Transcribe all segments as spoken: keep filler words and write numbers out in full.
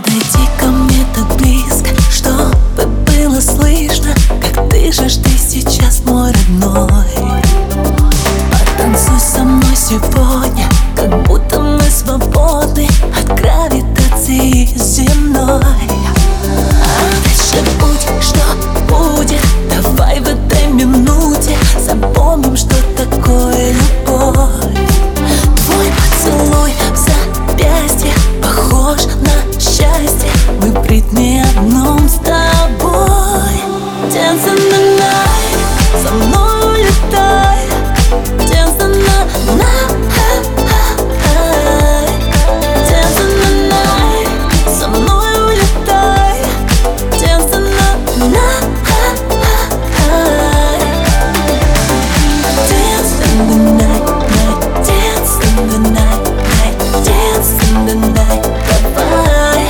Подойди ко мне так близко, чтобы было слышно, как дышишь ты сейчас, мой родной. Потанцуй со мной сегодня, как будто мы свободны от гравитации земной. А дальше будь, что будет, давай в этой минуте запомним, что такое любовь. Твой поцелуй в запястье похож на счастье, мы в ритме одном с тобой. Dance in the night, со мной улетай. Dance in the night, dance in the night, со мной улетай. Dance in the night, dance in the night, night, dance in the night, night, dance in the night, давай.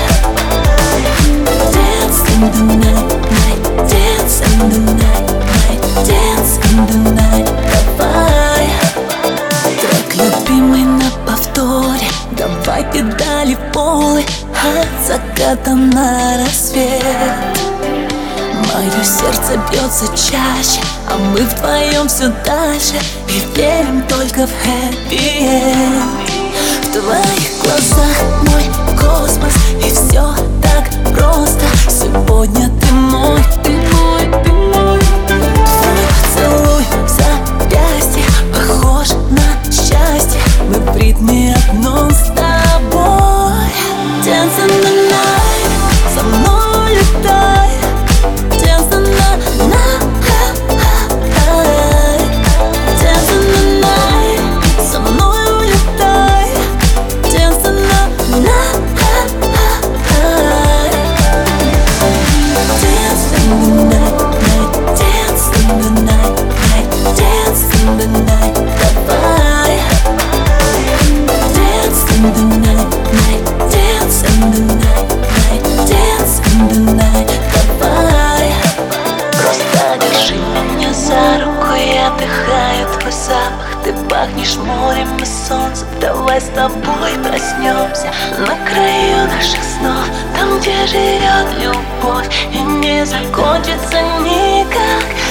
Dance in the night, night, dance in the night, night, dance in the night, давай. Трек любимый на повторе, давай педали в полы от заката на рассвет. Мое сердце бьется чаще, а мы вдвоем все дальше и верим только в happy end. В твоих глазах мой космос, и все так просто. Сегодня ты мой, ты мой, ты мой. Твой поцелуй в запястье похож на счастье, мы в ритме одном с тобой. Dance in the night, со мной улетай. Dance in the night, dance in the night, со мной улетай. Dance in the night, dance in the night, night, dance in the night, night, dance in the night, давай. Dance in the night, night, dance in the night, night, dance in the night, давай. Просто держи меня за руку, я вдыхаю твой запах. Ты пахнешь морем и солнцем, давай с тобой проснемся на краю наших снов, там, где живет любовь и не закончится никак.